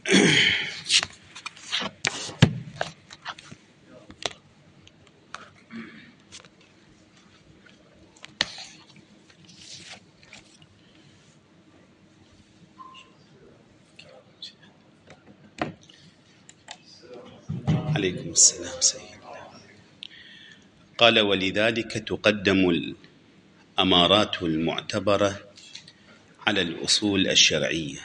عليكم السلام سيدنا. قال: ولذلك تقدم الأمارات المعتبرة على الأصول الشرعية.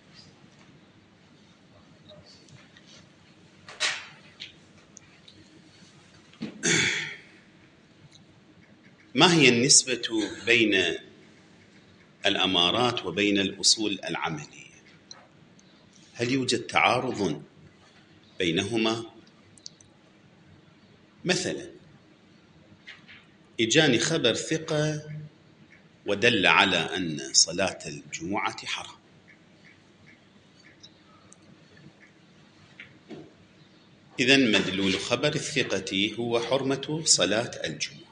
ما هي النسبة بين الأمارات وبين الأصول العملية؟ هل يوجد تعارض بينهما؟ مثلا إجاني خبر ثقة ودل على أن صلاة الجمعة حرام، إذن مدلول خبر الثقة هو حرمة صلاة الجمعة.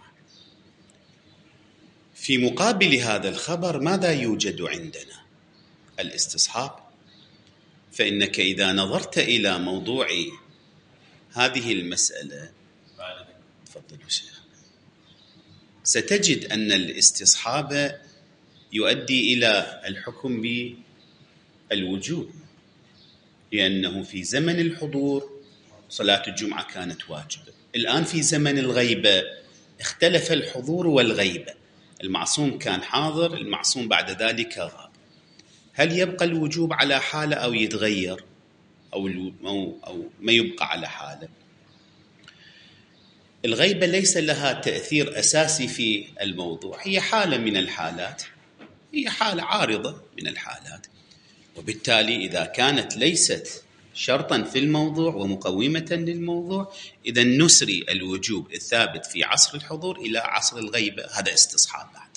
في مقابل هذا الخبر ماذا يوجد عندنا؟ الاستصحاب. فإنك إذا نظرت إلى موضوع هذه المسألة، تفضلوا شيخ، ستجد أن الاستصحاب يؤدي إلى الحكم بالوجوب، لأنه في زمن الحضور صلاة الجمعة كانت واجبة. الآن في زمن الغيبة اختلف الحضور والغيبة، المعصوم كان حاضر، المعصوم بعد ذلك غاب. هل يبقى الوجوب على حالة أو يتغير أو ما يبقى على حالة؟ الغيبة ليس لها تأثير أساسي في الموضوع، هي حالة من الحالات، هي حالة عارضة من الحالات، وبالتالي إذا كانت ليست شرطا في الموضوع ومقومة للموضوع، إذا نسري الوجوب الثابت في عصر الحضور إلى عصر الغيبة. هذا استصحاب. بعد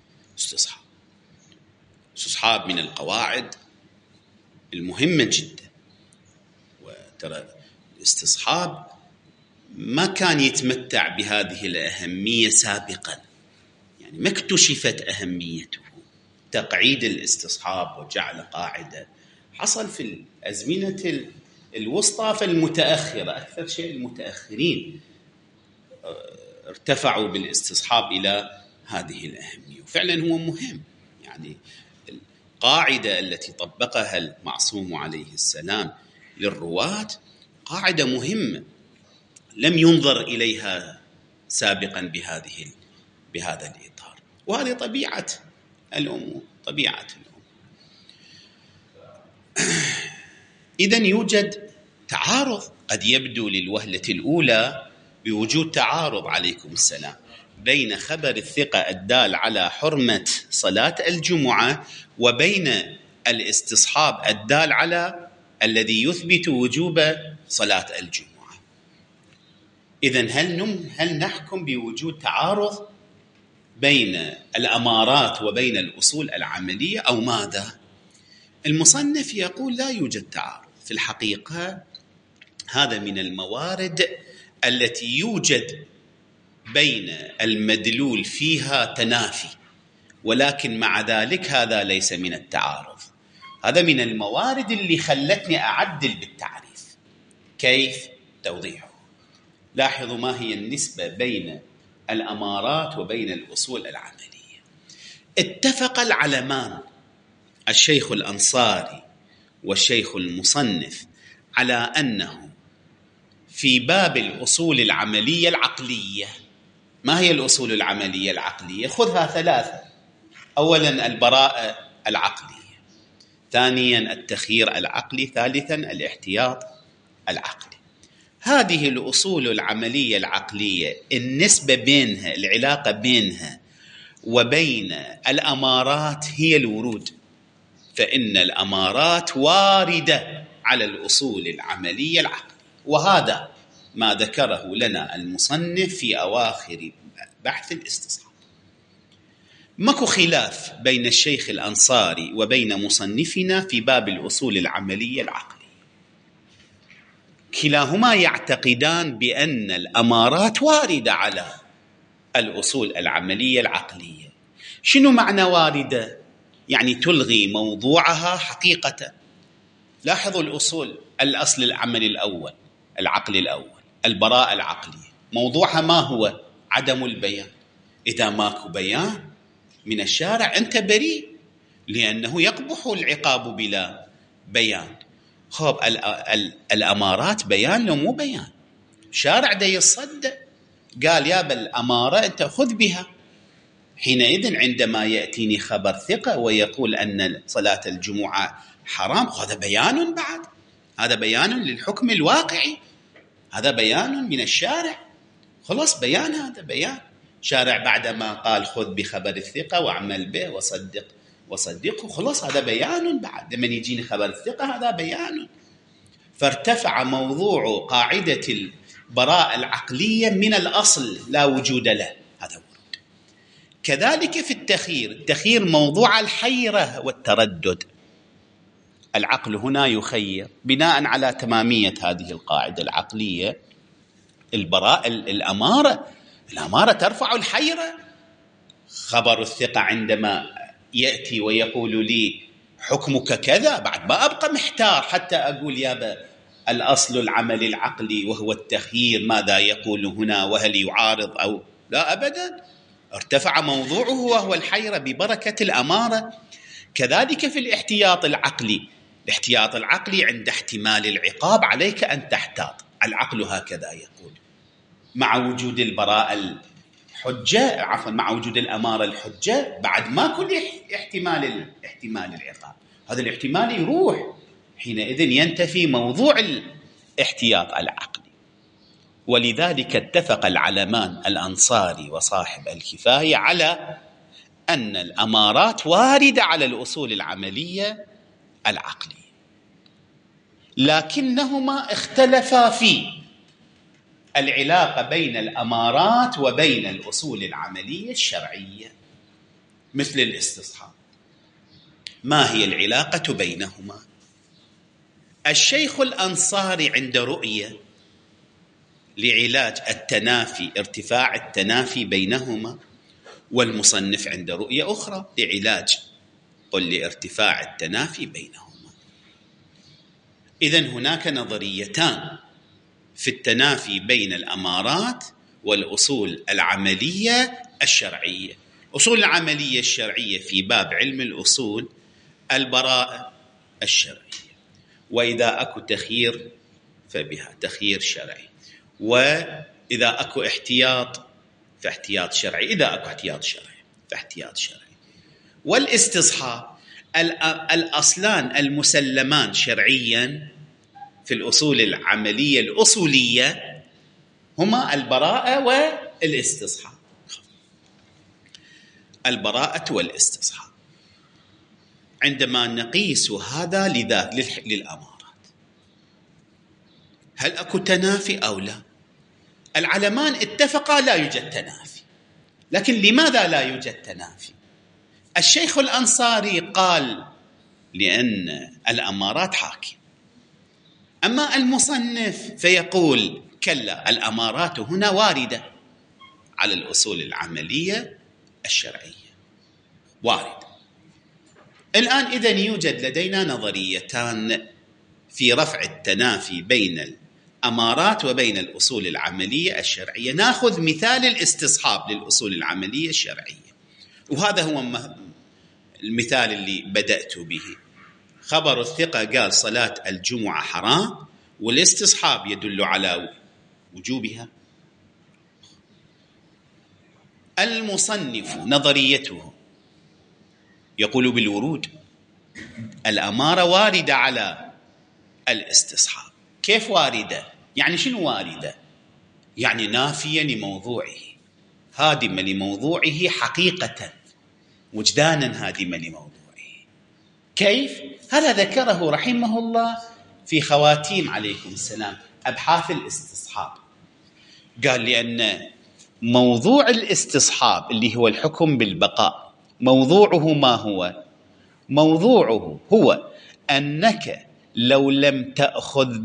استصحاب من القواعد المهمة جدا. وترى الاستصحاب ما كان يتمتع بهذه الأهمية سابقا، يعني ما اكتشفت أهميته. تقعيد الاستصحاب وجعل قاعدة حصل في الأزمنة الوسطى، فالمتأخرة أكثر شيء المتأخرين ارتفعوا بالاستصحاب إلى هذه الأهمية، وفعلا هو مهم. يعني القاعدة التي طبقها المعصوم عليه السلام للرواة قاعدة مهمة لم ينظر إليها سابقا بهذا الإطار، وهذه طبيعة الأمور. إذن يوجد تعارض، قد يبدو للوهلة الأولى بوجود تعارض عليكم السلام بين خبر الثقة الدال على حرمة صلاة الجمعة وبين الاستصحاب الدال على الذي يثبت وجوب صلاة الجمعة. إذن هل نحكم بوجود تعارض بين الأمارات وبين الأصول العملية أو ماذا؟ المصنف يقول لا يوجد تعارض. في الحقيقة هذا من الموارد التي يوجد بين المدلول فيها تنافي، ولكن مع ذلك هذا ليس من التعارض. هذا من الموارد اللي خلتني أعدل بالتعريف. كيف؟ توضيحه. لاحظوا ما هي النسبة بين الأمارات وبين الأصول العملية. اتفق العلمان الشيخ الأنصاري والشيخ المصنف على أنه في باب الأصول العملية العقلية. ما هي الأصول العملية العقلية؟ خذها ثلاثة: أولا البراءة العقلية، ثانيا التخيير العقلي، ثالثا الاحتياط العقلي. هذه الأصول العملية العقلية النسبة بينها، العلاقة بينها وبين الأمارات هي الورود، فإن الأمارات واردة على الأصول العملية العقلية، وهذا ما ذكره لنا المصنف في أواخر بحث الاستصحاب. ماكو خلاف بين الشيخ الأنصاري وبين مصنفنا في باب الأصول العملية العقلية، كلاهما يعتقدان بأن الأمارات واردة على الأصول العملية العقلية. شنو معنى واردة؟ يعني تلغي موضوعها حقيقة، لاحظوا الأصل العملي الأول، العقل الأول، البراءة العقلية، موضوعها ما هو؟ عدم البيان. إذا ماكو بيان من الشارع أنت بريء، لأنه يقبح العقاب بلا بيان. خب الأمارات بيان لو مو بيان؟ شارع دا يصدق، قال يا بالأمارة أنت خذ بها. حينئذ عندما يأتيني خبر ثقة ويقول أن صلاة الجمعة حرام، هذا بيان بعد، هذا بيان للحكم الواقعي، هذا بيان من الشارع. خلاص بيان، هذا بيان شارع بعدما قال خذ بخبر الثقة واعمل به وصدقه، خلاص هذا بيان بعد. لما يجيني خبر الثقة هذا بيان. فارتفع موضوع قاعدة البراءة العقلية من الأصل لا وجود له، هذا ورود. كذلك في التخيير موضوع الحيرة والتردد. العقل هنا يخير بناء على تمامية هذه القاعدة العقلية. البراءة الأمارة ترفع الحيرة. خبر الثقة عندما يأتي ويقول لي حكمك كذا، بعد ما أبقى محتار حتى أقول يا الأصل العمل العقلي وهو التخيير ماذا يقول هنا، وهل يعارض أو لا؟ أبدا، ارتفع موضوعه وهو الحيرة ببركة الأمارة. كذلك في الاحتياط العقلي عند احتمال العقاب عليك أن تحتاط. العقل هكذا يقول، مع وجود البراءة الحجة، مع وجود الأمارة الحجة، بعد ما كل احتمال العقاب، هذا الاحتمال يروح، حينئذ ينتفي موضوع الاحتياط العقلي. ولذلك اتفق العلمان الأنصاري وصاحب الكفاية على أن الأمارات واردة على الأصول العملية العقلية، لكنهما اختلفا في العلاقة بين الأمارات وبين الأصول العملية الشرعية. مثل الاستصحاب، ما هي العلاقة بينهما؟ الشيخ الأنصاري عند رؤية لعلاج التنافي، ارتفاع التنافي بينهما، والمصنف عند رؤية أخرى لعلاج لارتفاع التنافي بينهما. إذن هناك نظريتان في التنافي بين الأمارات والأصول العملية الشرعية. أصول العملية الشرعية في باب علم الأصول البراءة الشرعية، وإذا أكو تخيير فبها تخيير شرعي، وإذا أكو احتياط فاحتياط شرعي، إذا أكو احتياط شرعي فاحتياط شرعي. والاستصحاب الأصلان المسلمان شرعيا في الأصول العملية الأصولية هما البراءة والاستصحاب. البراءة والاستصحاب عندما نقيس هذا للأمارات، هل أكو تنافي أو لا؟ العلمان اتفقا لا يوجد تنافي، لكن لماذا لا يوجد تنافي؟ الشيخ الأنصاري قال لأن الأمارات حاكم، أما المصنف فيقول كلا، الأمارات هنا واردة على الأصول العملية الشرعية، واردة. الآن إذن يوجد لدينا نظريتان في رفع التنافي بين الأمارات وبين الأصول العملية الشرعية. نأخذ مثال الاستصحاب للأصول العملية الشرعية، وهذا هو المثال اللي بدأت به. خبر الثقة قال صلاة الجمعة حرام، والاستصحاب يدل على وجوبها. المصنف نظريته يقول بالورود، الأمارة واردة على الاستصحاب. كيف واردة؟ يعني شنو واردة؟ يعني نافية لموضوعه، هادمة لموضوعه حقيقة، وجدانا هادمة لموضوعه. كيف؟ هذا ذكره رحمه الله في خواتيم عليكم السلام أبحاث الاستصحاب. قال لأن موضوع الاستصحاب اللي هو الحكم بالبقاء، موضوعه ما هو؟ موضوعه هو أنك لو لم تأخذ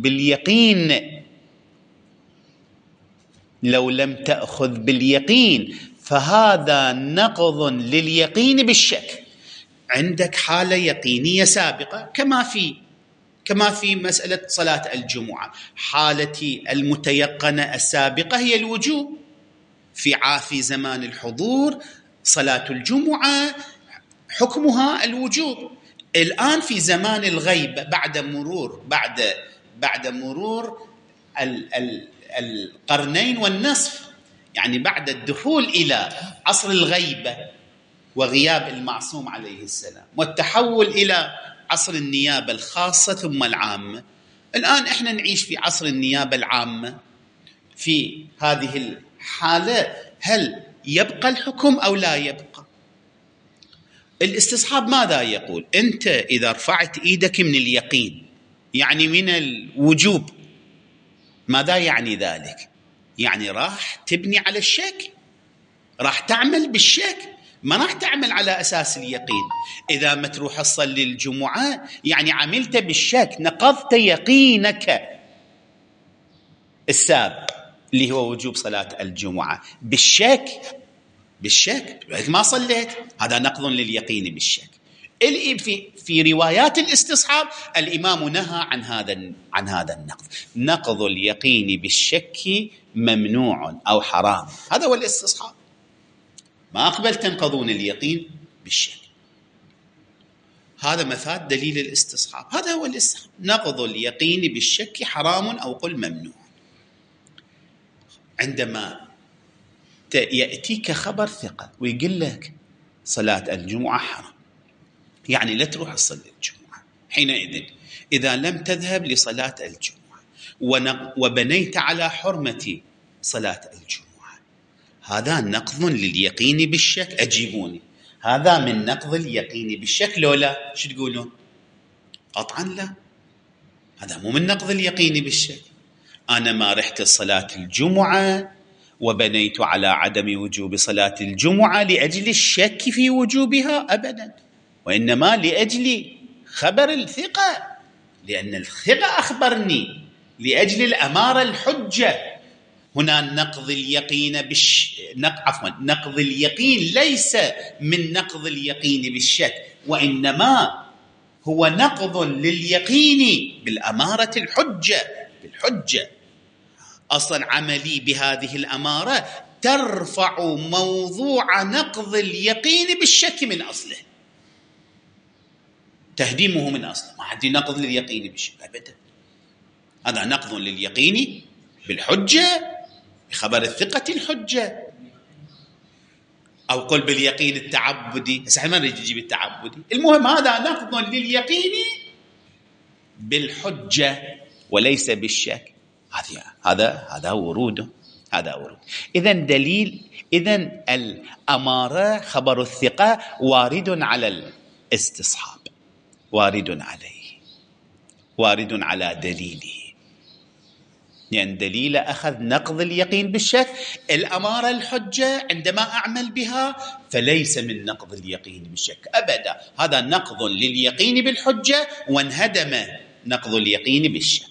باليقين فهذا نقض لليقين بالشك. عندك حالة يقينية سابقة كما في كما في مسألة صلاة الجمعة، حالتي المتيقنة السابقة هي الوجوب. في زمان الحضور صلاة الجمعة حكمها الوجوب. الآن في زمان الغيبة بعد مرور القرنين والنصف، يعني بعد الدخول إلى عصر الغيبة وغياب المعصوم عليه السلام والتحول إلى عصر النيابة الخاصة ثم العامة، الآن إحنا نعيش في عصر النيابة العامة. في هذه الحالة هل يبقى الحكم أو لا يبقى؟ الاستصحاب ماذا يقول؟ أنت إذا رفعت إيدك من اليقين، يعني من الوجوب، ماذا يعني ذلك؟ يعني راح تبني على الشك، راح تعمل بالشك، ما راح تعمل على أساس اليقين. إذا ما تروح تصلي الجمعة يعني عملت بالشك، نقضت يقينك السابق اللي هو وجوب صلاة الجمعة بالشك ما صليت، هذا نقض لليقين بالشك. في روايات الاستصحاب الإمام نهى عن هذا النقض. نقض اليقين بالشك ممنوع أو حرام، هذا هو الاستصحاب. ما أقبل تنقضون اليقين بالشك. هذا مفاد دليل الاستصحاب، هذا هو الاستصحاب. نقض اليقين بالشك حرام أو قل ممنوع. عندما يأتيك خبر ثقة ويقول لك صلاة الجمعة حرام، يعني لا تروح تصلي الجمعة، حينئذ إذا لم تذهب لصلاة الجمعة وبنيت على حرمة صلاة الجمعة، هذا نقض لليقين بالشك. أجيبوني، هذا من نقض اليقين بالشك لولا شو تقولون؟ قطعا لا، هذا مو من نقض اليقين بالشك. أنا ما رحت صلاة الجمعة وبنيت على عدم وجوب صلاة الجمعة لأجل الشك في وجوبها أبدا، وإنما لأجل خبر الثقة، لأن الثقة أخبرني، لأجل الأمارة الحجة. هنا نقض اليقين نقض اليقين ليس من نقض اليقين بالشك، وإنما هو نقض لليقين بالأمارة الحجة، بالحجة. أصلا عملي بهذه الأمارة ترفع موضوع نقض اليقين بالشك من أصله، تهديمه من أصله. ما حد نقض لليقين بالشك أبدا، هذا نقض لليقين بالحجة، بخبر الثقة الحجة، أو قل باليقين التعبدي. بس احنا ما نجيب التعبدي، المهم هذا نقض لليقين بالحجة وليس بالشك. هذا ورود. إذن الأمارة خبر الثقة وارد على الاستصحاب، وارد على دليله، لأن دليل أخذ نقض اليقين بالشك. الأمارة الحجة عندما أعمل بها فليس من نقض اليقين بالشك أبدا، هذا نقض لليقين بالحجة وانهدم نقض اليقين بالشك.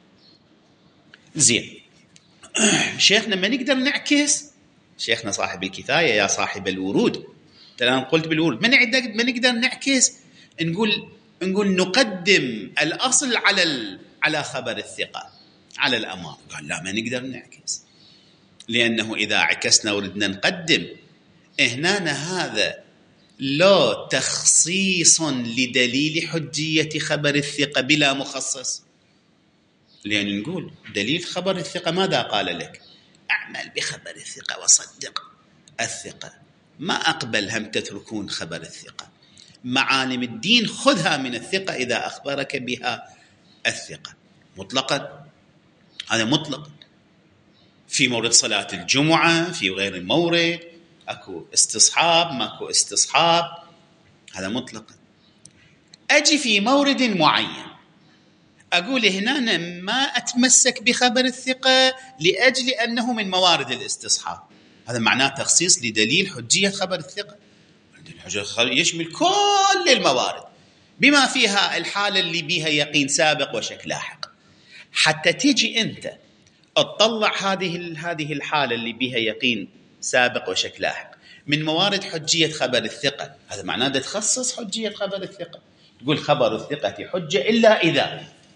زين، شيخنا ما نقدر نعكس، شيخنا صاحب الكفاية يا صاحب الورود، الآن قلت بالورود، ما نقدر نعكس، نقول نقدم الأصل على خبر الثقة، على الأمر. قال لا، ما نقدر نعكس، لأنه إذا عكسنا وردنا نقدم هنا هذا لا تخصيص لدليل حجية خبر الثقة بلا مخصص. لأن نقول دليل خبر الثقة ماذا قال لك؟ أعمل بخبر الثقة وصدق الثقة، ما أقبل هم تتركون خبر الثقة. معالم الدين خذها من الثقة إذا أخبرك بها الثقة مطلقا، هذا مطلق. في مورد صلاة الجمعة، في غير المورد، أكو استصحاب ماكو استصحاب، هذا مطلقا. أجي في مورد معين أقول هنا أنا ما أتمسك بخبر الثقة لأجل أنه من موارد الاستصحاب، هذا معناه تخصيص لدليل حجية خبر الثقة. يشمل كل الموارد بما فيها الحالة اللي بيها يقين سابق وشك لاحق. حتى تيجي أنت تطلع هذه الحالة اللي بيها يقين سابق وشك لاحق من موارد حجية خبر الثقة، هذا معناه تخصص حجية خبر الثقة. تقول خبر الثقة حجة إلا إذا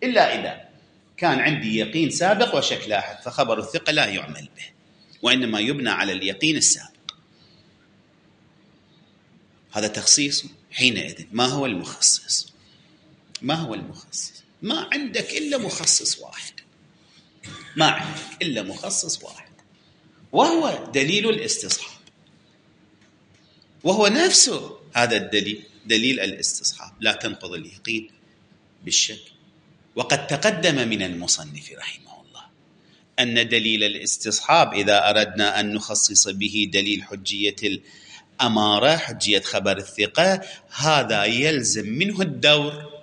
إلا إذا كان عندي يقين سابق وشك لاحق، فخبر الثقة لا يعمل به، وإنما يبنى على اليقين السابق. هذا تخصيص. حينئذ ما هو المخصص؟ ما هو المخصص؟ ما عندك إلا مخصص واحد، ما عندك إلا مخصص واحد، وهو دليل الاستصحاب، وهو نفسه هذا الدليل، دليل الاستصحاب، لا تنقض اليقين بالشك. وقد تقدم من المصنف رحمه الله أن دليل الاستصحاب إذا أردنا أن نخصص به دليل حجية الأمارة، حجية خبر الثقة، هذا يلزم منه الدور،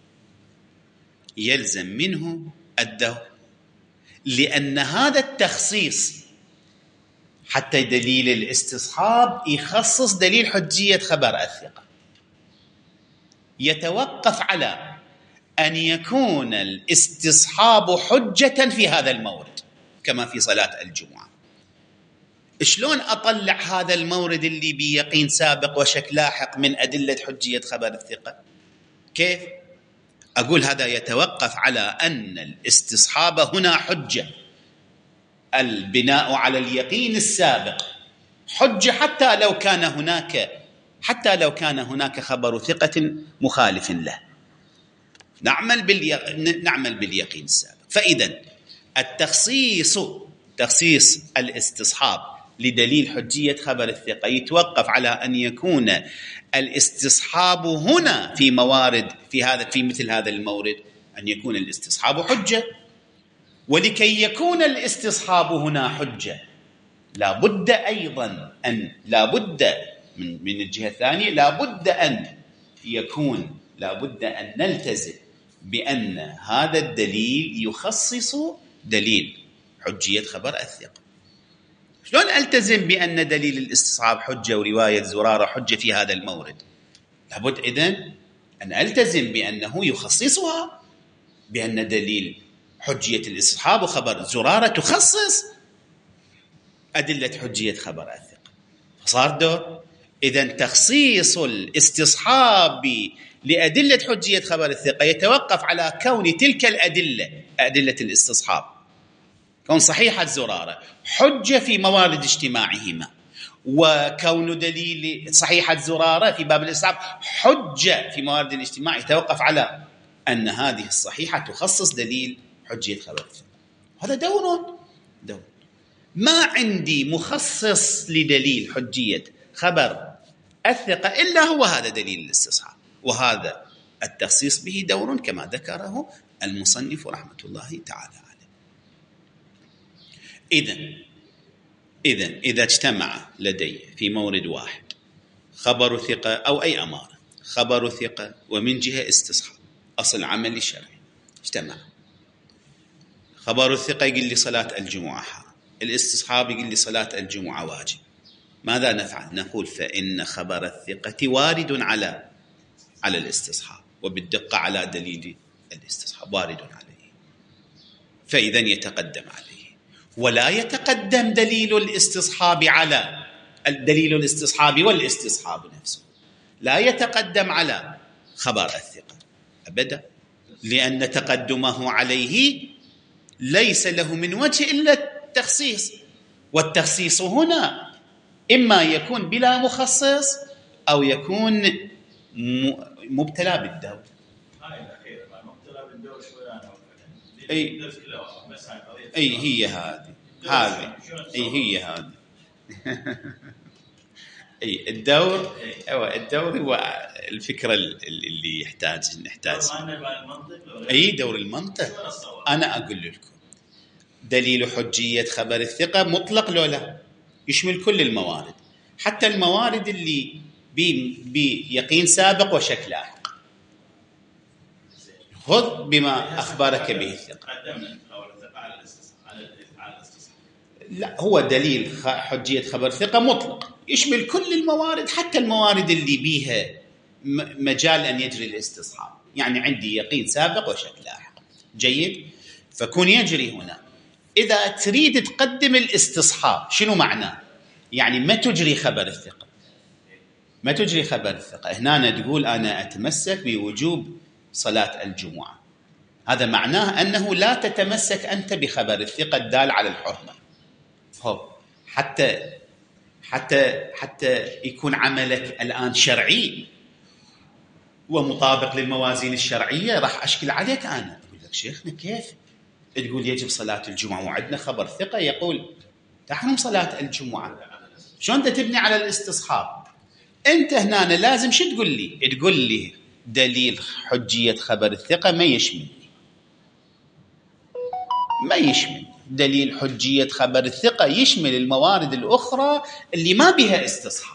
يلزم منه الدور، لأن هذا التخصيص حتى دليل الاستصحاب يخصص دليل حجية خبر الثقة يتوقف على أن يكون الاستصحاب حجة في هذا المورد، كما في صلاة الجمعة. شلون أطلع هذا المورد اللي بيقين سابق وشك لاحق من أدلة حجية خبر الثقة؟ كيف؟ أقول هذا يتوقف على أن الاستصحاب هنا حجة، البناء على اليقين السابق حجة، حتى لو كان هناك خبر ثقة مخالف له، نعمل باليقين السابق. فإذا تخصيص الاستصحاب لدليل حجية خبر الثقة يتوقف على أن يكون الاستصحاب هنا في مثل هذا المورد أن يكون الاستصحاب حجة. ولكي يكون الاستصحاب هنا حجة لابد أيضا أن من الجهة الثانية لابد أن نلتزم بأن هذا الدليل يخصص دليل حجية خبر الثقة. شلون ألتزم بأن دليل الاستصحاب حجة ورواية زرارة حجة في هذا المورد؟ لابد إذن أن ألتزم بأنه يخصصها، بأن دليل حجية الاستصحاب وخبر زرارة تخصص أدلة حجية خبر الثقة، فصار دور. إذن تخصيص الاستصحاب لأدلة حجية خبر الثقة يتوقف على كون تلك أدلة الاستصحاب، كون صحيحة زرارة حجة في موارد اجتماعهما، وكون دليل صحيحة زرارة في باب الاستصحاب حجة في موارد الاجتماع، يتوقف على أن هذه الصحيحة تخصص دليل حجية خبر الثقة. هذا دور. ما عندي مخصص لدليل حجية خبر الثقة إلا هو هذا دليل الاستصحاب، وهذا التخصيص به دور كما ذكره المصنف رحمة الله تعالى عليه. إذا اجتمع لدي في مورد واحد خبر ثقة أو أي أمارة، خبر ثقة ومن جهة استصحاب أصل عملي شرعي، اجتمع خبر الثقة يقول لي صلاة الجمعة حرام، الاستصحاب يقول لي صلاة الجمعة واجب، ماذا نفعل؟ نقول فإن خبر الثقة وارد على الاستصحاب، وبالدقة على دليل الاستصحاب وارد عليه، فإذا يتقدم عليه، ولا يتقدم دليل الاستصحاب على دليل الاستصحاب والاستصحاب نفسه، لا يتقدم على خبر الثقة أبدا، لأن تقدمه عليه ليس له من وجه إلا التخصيص، والتخصيص هنا إما يكون بلا مخصص أو يكون مبتلى بالدور. هي هذه الدور هو الفكرة اللي نحتاج دور المنطق. أنا أقول لكم دليل حجية خبر الثقة مطلق لولا يشمل كل الموارد، حتى الموارد اللي بيقين سابق وشك لاحق. خذ بما أخبرك به الثقة. لا، هو دليل حجية خبر ثقة مطلق يشمل كل الموارد، حتى الموارد اللي بيها مجال أن يجري الاستصحاب، يعني عندي يقين سابق وشك لاحق. جيد، فكون يجري هنا. إذا تريد تقدم الاستصحاب شنو معناه؟ يعني ما تجري خبر الثقة، ما تجري خبر الثقة. هنا تقول أنا أتمسك بوجوب صلاة الجمعة، هذا معناه أنه لا تتمسك أنت بخبر الثقة الدال على الحرمة. حتى يكون عملك الآن شرعي ومطابق للموازين الشرعية، راح أشكل عليك أنا أقول لك شيخنا كيف تقول يجب صلاة الجمعة وعندنا خبر ثقة يقول تحرم صلاة الجمعة؟ شلون أنت تبني على الاستصحاب؟ أنت هنا لازم شو تقول لي؟ تقول لي دليل حجية خبر الثقة ما يشمل دليل حجية خبر الثقة يشمل الموارد الأخرى اللي ما بها استصحاب.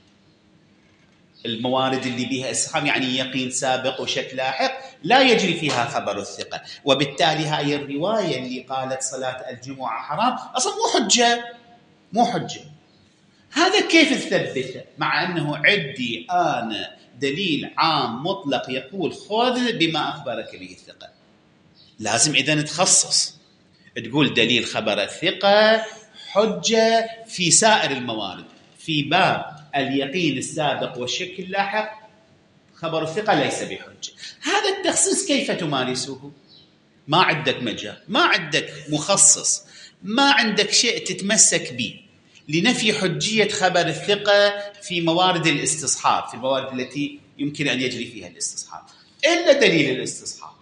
الموارد اللي بها استصحاب يعني يقين سابق وشك لاحق لا يجري فيها خبر الثقة، وبالتالي هاي الرواية اللي قالت صلاة الجمعة حرام أصلا مو حجة. هذا كيف تثبته مع أنه عندي أنا دليل عام مطلق يقول خذ بما أخبرك به الثقة؟ لازم إذن تخصص، تقول دليل خبر الثقة حجة في سائر الموارد، في باب اليقين السابق والشك اللاحق خبر الثقة ليس بحجة. هذا التخصيص كيف تمارسه؟ ما عندك مجال، ما عندك مخصص، ما عندك شيء تتمسك به لنفي حجية خبر الثقة في موارد الاستصحاب، في الموارد التي يمكن أن يجري فيها الاستصحاب، إلا دليل الاستصحاب.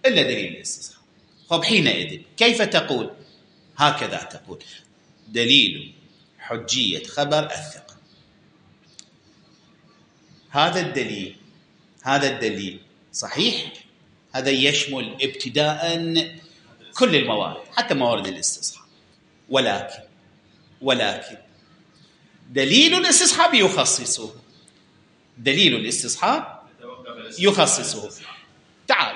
طب حينئذ كيف تقول؟ هكذا تقول دليل حجية خبر الثقة. هذا الدليل صحيح، هذا يشمل ابتداء كل الموارد حتى موارد الاستصحاب، ولكن دليل الاستصحاب يخصصه. تعال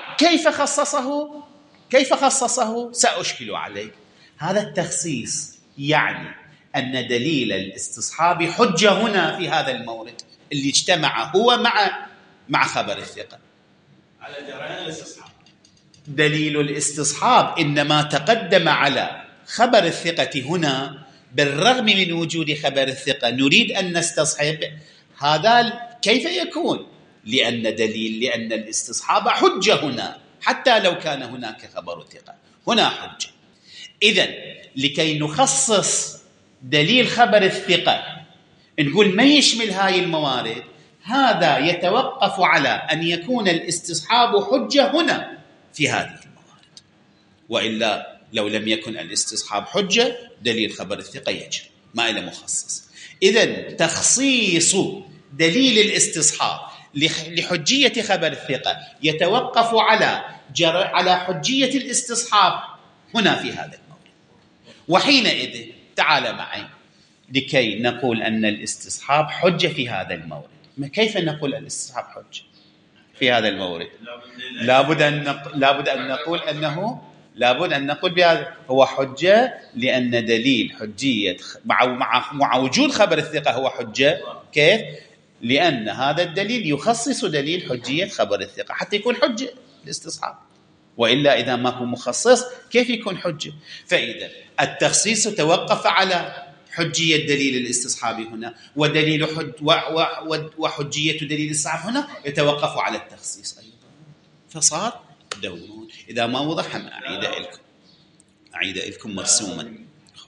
كيف خصصه سأشكل عليك. هذا التخصيص يعني أن دليل الاستصحاب حجة هنا في هذا المورد اللي اجتمع هو مع خبر الثقة على جريان الاستصحاب. دليل الاستصحاب إنما تقدم على خبر الثقة هنا بالرغم من وجود خبر الثقة. نريد أن نستصحب هذا كيف يكون؟ لأن الاستصحاب حجة هنا حتى لو كان هناك خبر ثقة، هنا حجة. إذن لكي نخصص دليل خبر الثقة نقول ما يشمل هاي الموارد، هذا يتوقف على أن يكون الاستصحاب حجة هنا في هذه الموارد، وإلا لو لم يكن الاستصحاب حجة دليل خبر الثقة يجري ما إلى مخصص. إذن تخصيص دليل الاستصحاب لحجية خبر الثقة يتوقف على حجية الاستصحاب هنا في هذا المورد. وحينئذ تعال معي لكي نقول أن الاستصحاب حجة في هذا المورد. كيف نقول الاستصحاب حجة في هذا المورد؟ لابد أن نقول بهذا هو حجة، لأن دليل حجية مع وجود خبر الثقة هو حجة. كيف؟ لأن هذا الدليل يخصص دليل حجية خبر الثقة حتى يكون حجة الاستصحاب، وإلا إذا ما هو مخصص كيف يكون حجة؟ فإذا التخصيص توقف على حجية دليل الاستصحاب هنا، وحجية دليل الاستصحاب هنا يتوقف على التخصيص أيضا. فصار دورون. إذا ما وضح أعيد لكم مرسوما.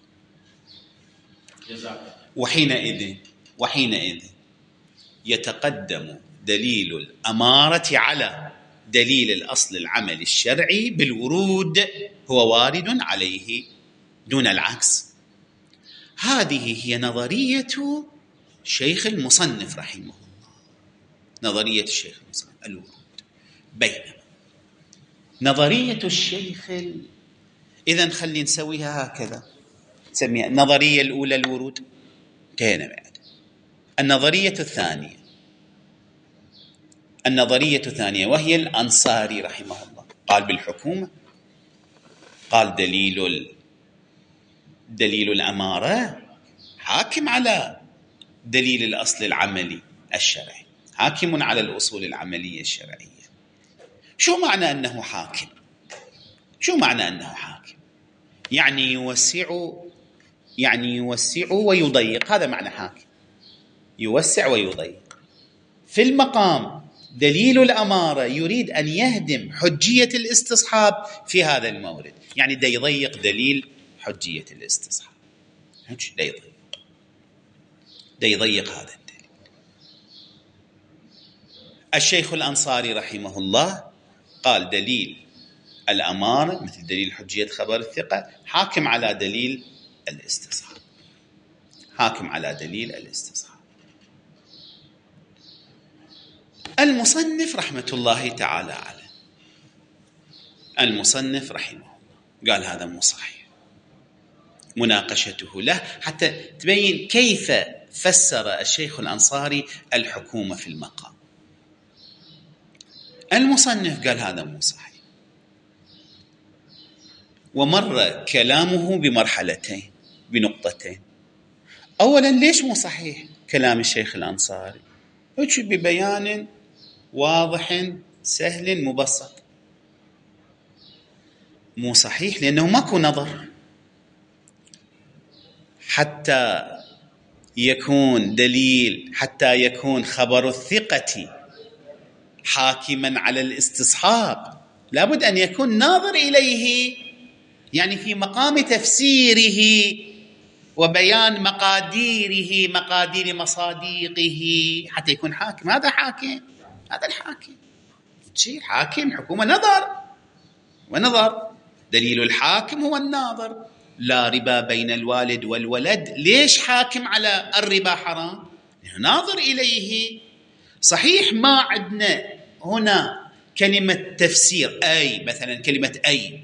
وحينئذ يتقدم دليل الأمارة على دليل الأصل العمل الشرعي بالورود، هو وارد عليه دون العكس. هذه هي نظرية شيخ المصنف رحمه الله، نظرية الشيخ المصنف الورود. بينما نظرية الشيخ إذن خلي نسويها هكذا، نسميها النظرية الأولى الورود، انتهينا بعد. النظرية الثانية وهي الأنصاري رحمه الله، قال بالحكومة، قال دليل الأمارة حاكم على دليل الأصل العملي الشرعي، حاكم على الأصول العملية الشرعية. شو معنى أنه حاكم؟ يعني يوسع ويضيق، هذا معنى حاكم، يوسع ويضيق. في المقام دليل الأمارة يريد أن يهدم حجية الاستصحاب في هذا المورد، يعني دا يضيق دليل حجية الاستصحاب، دا يضيق هذا الدليل. الشيخ الأنصاري رحمه الله قال دليل الأمارة مثل دليل حجية خبر الثقة حاكم على دليل الاستصحاب، حاكم على دليل الاستصحاب. المصنف رحمة الله تعالى عليه، المصنف رحمه الله قال هذا مو صحيح. مناقشته له حتى تبين كيف فسر الشيخ الأنصاري الحكومة في المقام. المصنف قال هذا مو صحيح، ومر كلامه بمرحلتين بنقطتين. أولا ليش مو صحيح كلام الشيخ الأنصاري؟ ببيان واضح سهل مبسط. مو صحيح لأنه ماكو نظر حتى يكون دليل، حتى يكون خبر الثقة حاكما على الاستصحاب لابد أن يكون ناظر إليه، يعني في مقام تفسيره وبيان مقاديره، مقادير مصاديقه، حتى يكون حاكم. هذا حاكم، هذا الحاكم شيء حاكم حكومة نظر ونظر. دليل الحاكم هو الناظر. لا ربا بين الوالد والولد، ليش حاكم على الربا حرام؟ ناظر إليه. صحيح ما عندنا هنا كلمة تفسير، أي مثلا كلمة أي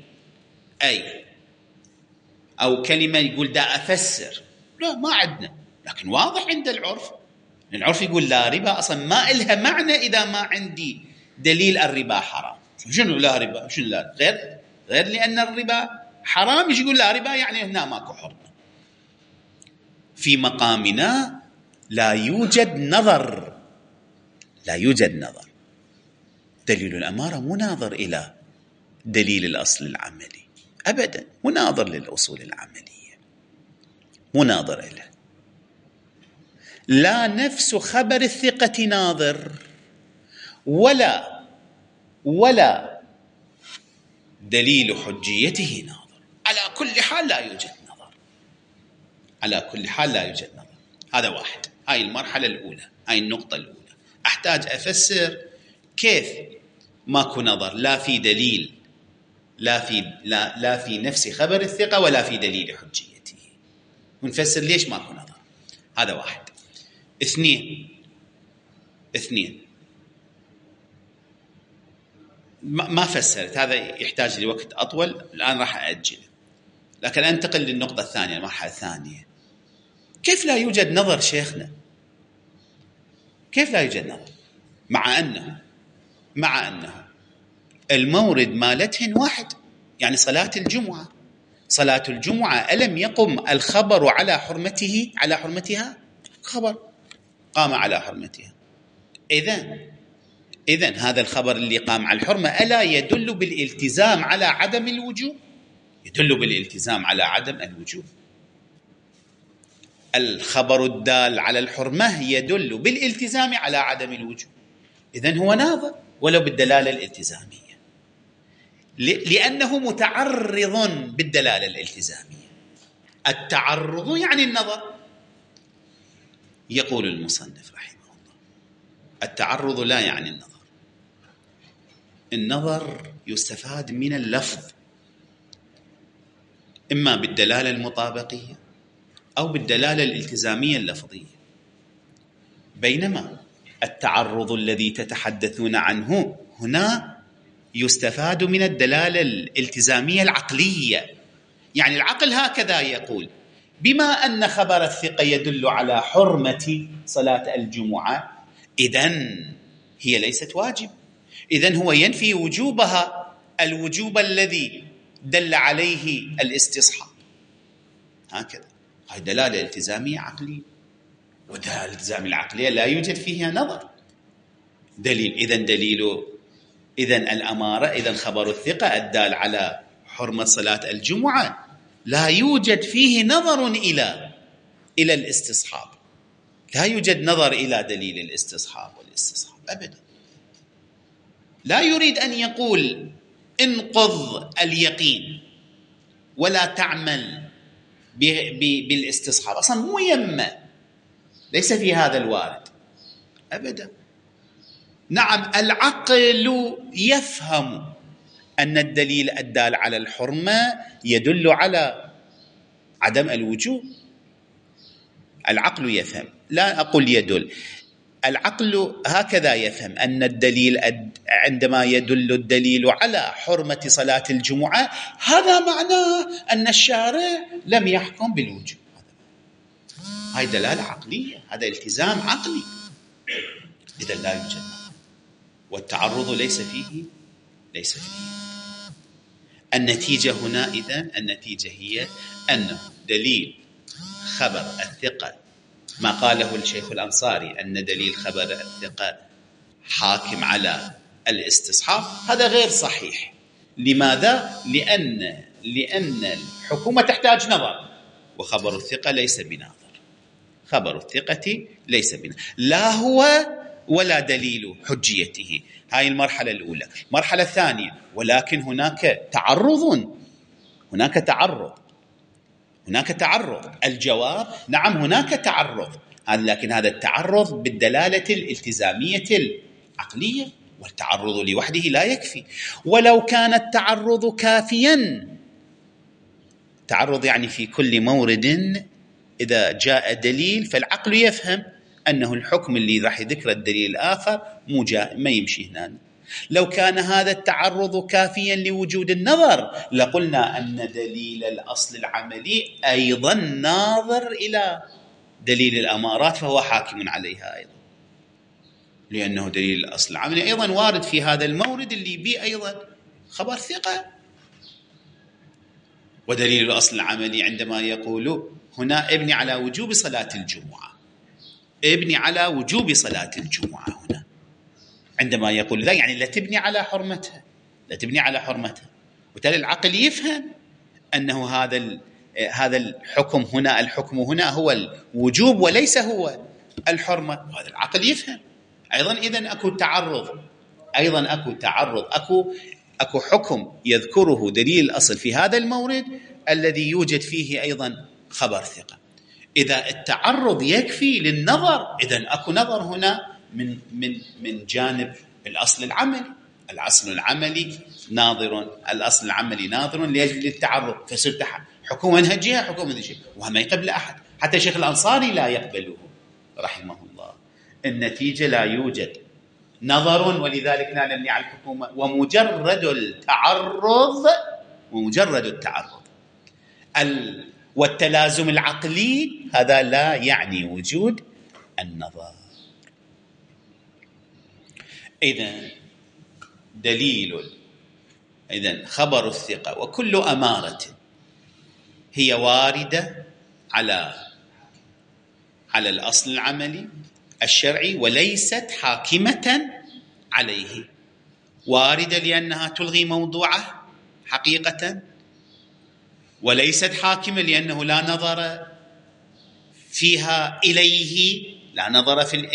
أو كلمة يقول دا أفسر، لا ما عندنا، لكن واضح عند العرف. العرف يقول لا ربا أصلا ما إلها معنى إذا ما عندي دليل الربا حرام. شنو لا ربا؟ شنو لا غير لأن الربا حرام يجي يقول لا ربا يعني هنا ماكو حرمة. في مقامنا لا يوجد نظر، لا يوجد نظر. دليل الأمارة مناظر إلى دليل الأصل العملي أبدا، مناظر للأصول العملية، مناظر إليه. لا نفس خبر الثقة ناظر ولا دليل حجيته ناظر. على كل حال لا يوجد نظر، على كل حال لا يوجد نظر. هذا واحد، هاي المرحلة الأولى، هاي النقطة الأولى. أحتاج أفسر كيف ماكو نظر، لا في دليل، لا في نفس خبر الثقة ولا في دليل حجيته، ونفسر ليش ماكو نظر. هذا واحد. اثنين ما فسرت، هذا يحتاج لوقت أطول، الآن راح أأجله، لكن أنتقل للنقطة الثانية، المرحلة الثانية. كيف لا يوجد نظر شيخنا؟ كيف لا يوجد نظر مع أنه المورد مالتهن واحد؟ يعني صلاة الجمعة ألم يقم الخبر على حرمتها؟ خبر قام على حرمتها. إذن هذا الخبر اللي قام على الحرمة ألا يدل بالالتزام على عدم الوجوب؟ يدل بالالتزام على عدم الوجوب. الخبر الدال على الحرمة يدل بالالتزام على عدم الوجوب. إذن هو ناظر ولو بالدلالة الالتزامية، لأنه متعرض بالدلالة الالتزامية. التعرض يعني النظر. يقول المصنف رحمه الله التعرض لا يعني النظر. النظر يستفاد من اللفظ إما بالدلالة المطابقية أو بالدلالة الالتزامية اللفظية، بينما التعرض الذي تتحدثون عنه هنا يستفاد من الدلالة الالتزامية العقلية. يعني العقل هكذا يقول: بما أن خبر الثقة يدل على حرمة صلاة الجمعة، إذن هي ليست واجب، إذن هو ينفي وجوبها، الوجوب الذي دل عليه الاستصحاب. هكذا، هذه دلالة التزامية عقلية، والدلالة الالتزامية العقلية لا يوجد فيها نظر. إذن الأمارة، إذن خبر الثقة الدال على حرمة صلاة الجمعة لا يوجد فيه نظر إلى الاستصحاب، لا يوجد نظر إلى دليل الاستصحاب والاستصحاب أبدا. لا يريد أن يقول انقض اليقين ولا تعمل بالاستصحاب، أصلا مو يمه، ليس في هذا الوارد أبدا. نعم، العقل يفهم أن الدليل الدال على الحرمة يدل على عدم الوجوب. العقل يفهم، لا أقول يدل، العقل هكذا يفهم أن الدليل عندما يدل الدليل على حرمة صلاة الجمعة هذا معناه أن الشارع لم يحكم بالوجوب. هاي دلالة عقلية، هذا التزام عقلي. إذا لا يوجد، والتعرض ليس فيه. النتيجة هنا إذن النتيجة هي أنه دليل خبر الثقة، ما قاله الشيخ الأنصاري أن دليل خبر الثقة حاكم على الاستصحاب، هذا غير صحيح. لماذا؟ لأن الحكومة تحتاج نظر، وخبر الثقة ليس بناظر. خبر الثقة ليس بناظر، لا هو ولا دليل حجيته. هاي المرحلة الأولى. المرحلة الثانية، ولكن هناك تعرض. الجواب نعم هناك تعرض، لكن هذا التعرض بالدلالة الالتزامية العقلية، والتعرض لوحده لا يكفي. ولو كان التعرض كافيا، تعرض يعني في كل مورد إذا جاء دليل فالعقل يفهم أنه الحكم اللي راح يذكر الدليل الآخر ما يمشي هنا. لو كان هذا التعرض كافيا لوجود النظر لقلنا أن دليل الأصل العملي أيضا ناظر إلى دليل الأمارات، فهو حاكم عليها أيضا، لأنه دليل الأصل العملي أيضا وارد في هذا المورد اللي بيه أيضا خبر ثقة. ودليل الأصل العملي عندما يقول هنا ابني على وجوب صلاة الجمعة، ابني على وجوب صلاة الجمعة، هنا عندما يقول لا يعني لا تبني على حرمتها، وبالتالي العقل يفهم أنه هذا الحكم هنا هو الوجوب وليس هو الحرمة، وهذا العقل يفهم أيضا. إذن أكو تعرض، أكو حكم يذكره دليل الأصل في هذا المورد الذي يوجد فيه أيضا خبر ثقة. إذا التعرض يكفي للنظر، إذن أكو نظر هنا من جانب الأصل العملي. الأصل العملي ناظر لأجل التعرض، فصرت حكومة منهجية وما يقبل أحد، حتى الشيخ الأنصاري لا يقبله رحمه الله. النتيجة لا يوجد نظر، ولذلك لا نبني على الحكومة. ومجرد التعرض والتلازم العقلي هذا لا يعني وجود النظر. إذن خبر الثقة وكل أمارة هي واردة على الأصل العملي الشرعي وليست حاكمة عليه. واردة لأنها تلغي موضوعه حقيقة، وليست حاكمة لأنه لا نظر فيها إليه، لا نظر في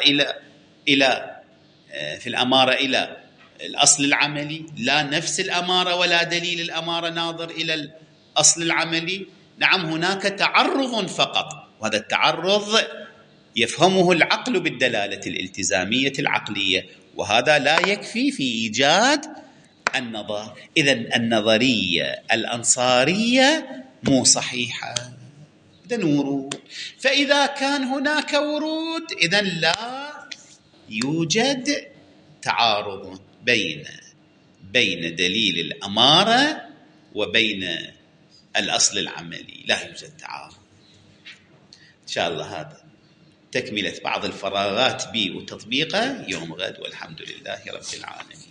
الأمارة إلى الأصل العملي، لا نفس الأمارة ولا دليل الأمارة ناظر إلى الأصل العملي. نعم هناك تعرض فقط، وهذا التعرض يفهمه العقل بالدلالة الالتزامية العقلية، وهذا لا يكفي في إيجاد النظر. إذن النظرية الأنصارية مو صحيحة، إذن ورود. فإذا كان هناك ورود إذن لا يوجد تعارض بين دليل الأمارة وبين الأصل العملي، لا يوجد تعارض. إن شاء الله هذا تكملة بعض الفراغات بي وتطبيقه يوم غد، والحمد لله رب العالمين.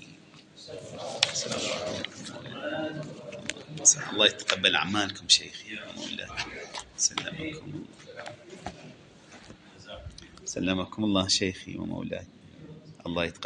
الله يتقبل أعمالكم شيخي ومولاي. سلمكم الله شيخي ومولاي. الله يتقبل.